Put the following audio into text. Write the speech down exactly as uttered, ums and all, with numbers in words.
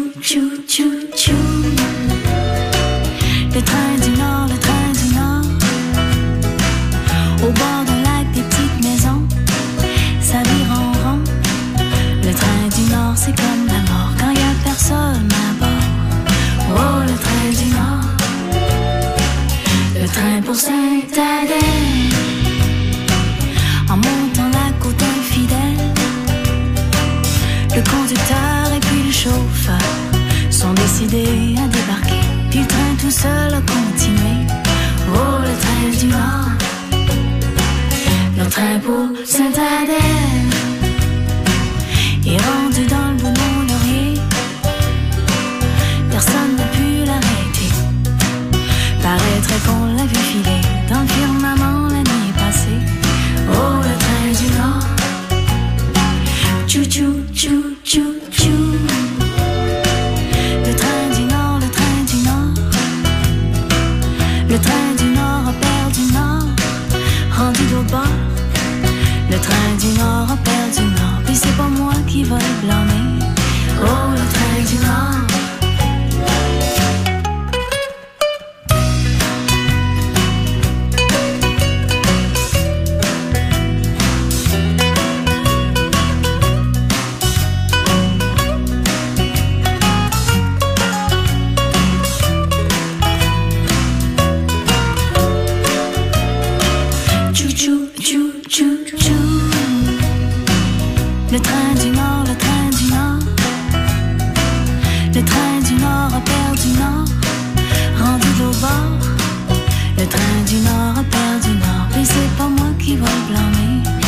tchou, tchou, tchou, tchou. Le train du Nord, le train du Nord. Au bord d'un lac, des petites maisons, ça vire en rond. Le train du Nord, c'est comme la mort quand y a personne à bord. Oh, le train du Nord. Le train pour Sainte-Adèle. En montant la côte infidèle, le conducteur et puis le chauffeur sont décidés à débarquer. Puis le train tout seul a continué. Oh, le train du Nord. Le train pour Sainte-Adèle est rendu dans le boulon laurier. Personne n'a pu l'arrêter. Paraîtrait qu'on l'a vu filer dans le firmament la nuit passée. Oh, le train du Nord. Tchou, tchou, tchou, tchou, tchou. Le train du Nord, le train du Nord. Le train du Nord a perdu Nord, rendu d'autre bord. Le train du Nord a perdu Nord, puis c'est pas moi qui va le blâmer. Oh, le train du Nord. Le train du Nord, le train du Nord. Le train du Nord a perdu Nord, rendu de l'autre bord. Le train du Nord a perdu Nord, puis c'est pas moi qui va le blâmer.